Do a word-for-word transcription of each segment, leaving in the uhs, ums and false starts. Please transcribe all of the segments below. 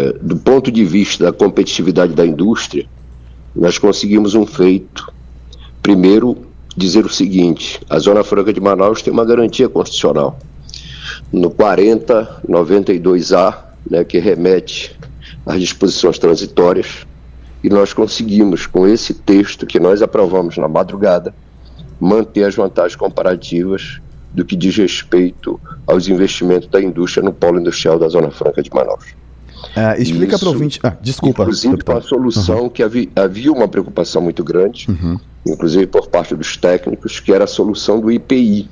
do ponto de vista da competitividade da indústria, nós conseguimos um feito. Primeiro, dizer o seguinte: a Zona Franca de Manaus tem uma garantia constitucional no quarenta noventa e dois A, né, que remete às disposições transitórias, e nós conseguimos, com esse texto que nós aprovamos na madrugada, manter as vantagens comparativas do que diz respeito aos investimentos da indústria no polo industrial da Zona Franca de Manaus. Uh, explica para o ouvinte... Ah, desculpa. Inclusive com a solução uhum. que havia, havia uma preocupação muito grande, uhum. inclusive por parte dos técnicos, que era a solução do I P I,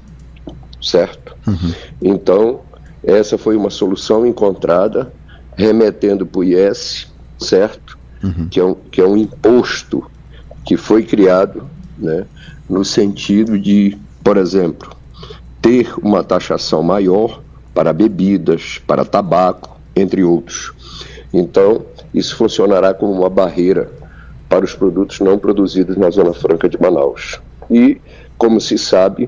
certo? Uhum. Então, essa foi uma solução encontrada, remetendo para o I S, certo? Uhum. Que, é um, que é um imposto que foi criado, né, no sentido de, por exemplo, ter uma taxação maior para bebidas, para tabaco, entre outros. Então, isso funcionará como uma barreira para os produtos não produzidos na Zona Franca de Manaus. E, como se sabe,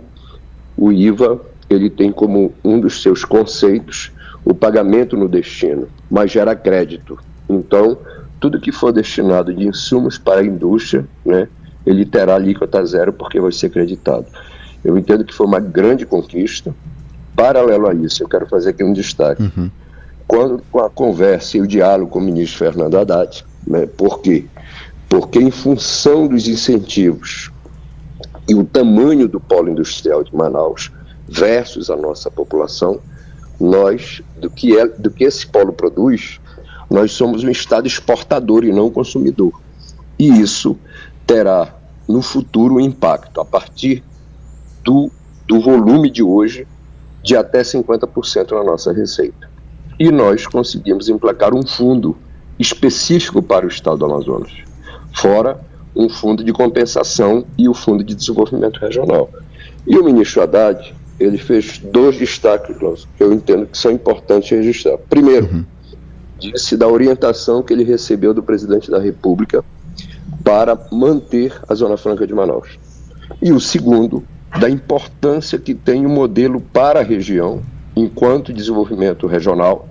o I V A, ele tem como um dos seus conceitos o pagamento no destino, mas gera crédito. Então, tudo que for destinado de insumos para a indústria, né, ele terá alíquota zero porque vai ser creditado. Eu entendo que foi uma grande conquista. Paralelo a isso, eu quero fazer aqui um destaque. Uhum. Quando, com a conversa e o diálogo com o ministro Fernando Haddad, né, por quê? Porque em função dos incentivos e o tamanho do polo industrial de Manaus versus a nossa população, nós, do que, é, do que esse polo produz, nós somos um estado exportador e não consumidor. E isso terá no futuro um impacto, a partir do, do volume de hoje, de até cinquenta por cento na nossa receita. E nós conseguimos emplacar um fundo específico para o estado do Amazonas, fora um fundo de compensação e o fundo de desenvolvimento regional. E o ministro Haddad, ele fez dois destaques, que eu entendo que são importantes registrar. Primeiro, uhum. disse da orientação que ele recebeu do presidente da República para manter a Zona Franca de Manaus. E o segundo, da importância que tem o modelo para a região, enquanto desenvolvimento regional,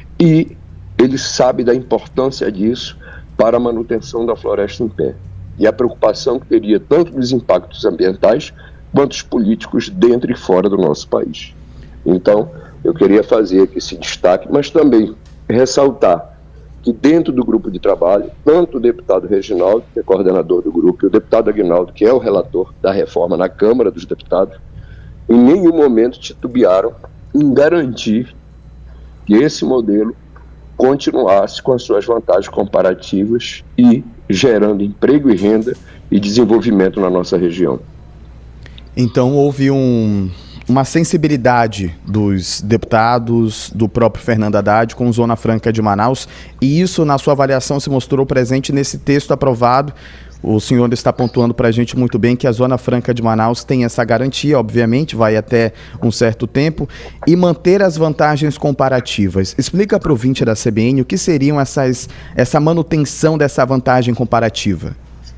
e ele sabe da importância disso para a manutenção da floresta em pé. E a preocupação que teria tanto dos impactos ambientais, quanto os políticos dentro e fora do nosso país. Então, eu queria fazer aqui esse destaque, mas também ressaltar que dentro do grupo de trabalho, tanto o deputado Reginaldo, que é coordenador do grupo, e o deputado Aguinaldo, que é o relator da reforma na Câmara dos Deputados, em nenhum momento titubearam em garantir que esse modelo continuasse com as suas vantagens comparativas e gerando emprego e renda e desenvolvimento na nossa região. Então houve um... uma sensibilidade dos deputados, do próprio Fernando Haddad com Zona Franca de Manaus, e isso, na sua avaliação, se mostrou presente nesse texto aprovado. O senhor está pontuando para a gente muito bem que a Zona Franca de Manaus tem essa garantia, obviamente, vai até um certo tempo, e manter as vantagens comparativas. Explica para o ouvinte da C B N o que seriam essas, essa manutenção dessa vantagem comparativa.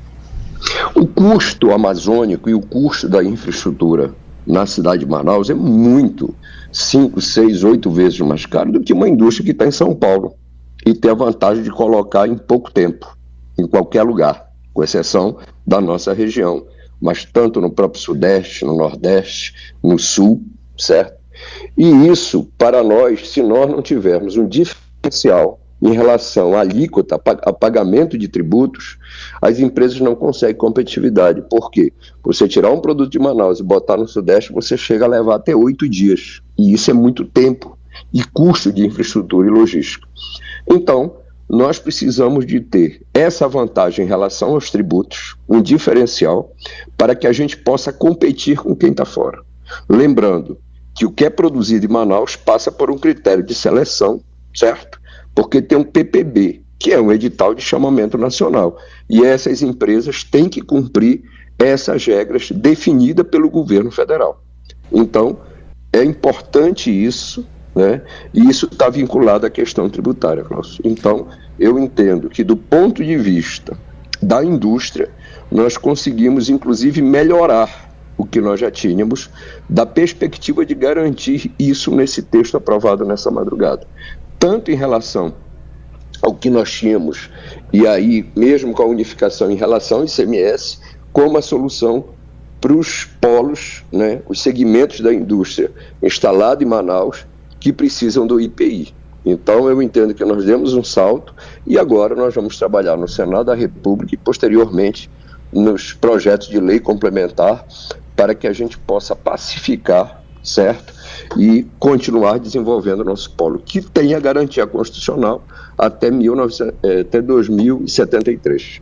O custo amazônico e o custo da infraestrutura na cidade de Manaus é muito, cinco, seis, oito vezes mais caro do que uma indústria que está em São Paulo e tem a vantagem de colocar em pouco tempo, em qualquer lugar, com exceção da nossa região, mas tanto no próprio Sudeste, no Nordeste, no Sul, certo? E isso, para nós, se nós não tivermos um diferencial em relação à alíquota, a pagamento de tributos, as empresas não conseguem competitividade. Por quê? Você tirar um produto de Manaus e botar no Sudeste, você chega a levar até oito dias. E isso é muito tempo e custo de infraestrutura e logística. Então, nós precisamos de ter essa vantagem em relação aos tributos, um diferencial, para que a gente possa competir com quem está fora. Lembrando que o que é produzido em Manaus passa por um critério de seleção, certo? Porque tem um P P B, que é um edital de chamamento nacional, e essas empresas têm que cumprir essas regras definidas pelo governo federal. Então, é importante isso, né? E isso está vinculado à questão tributária, Cláudio. Então, eu entendo que, do ponto de vista da indústria, nós conseguimos, inclusive, melhorar o que nós já tínhamos, da perspectiva de garantir isso nesse texto aprovado nessa madrugada. Tanto em relação ao que nós tínhamos, e aí mesmo com a unificação em relação ao I C M S, como a solução para os polos, né, os segmentos da indústria instalada em Manaus que precisam do I P I. Então eu entendo que nós demos um salto e agora nós vamos trabalhar no Senado da República e posteriormente nos projetos de lei complementar para que a gente possa pacificar, certo? E continuar desenvolvendo o nosso polo, que tenha garantia constitucional até, mil e novecentos, até dois mil e setenta e três.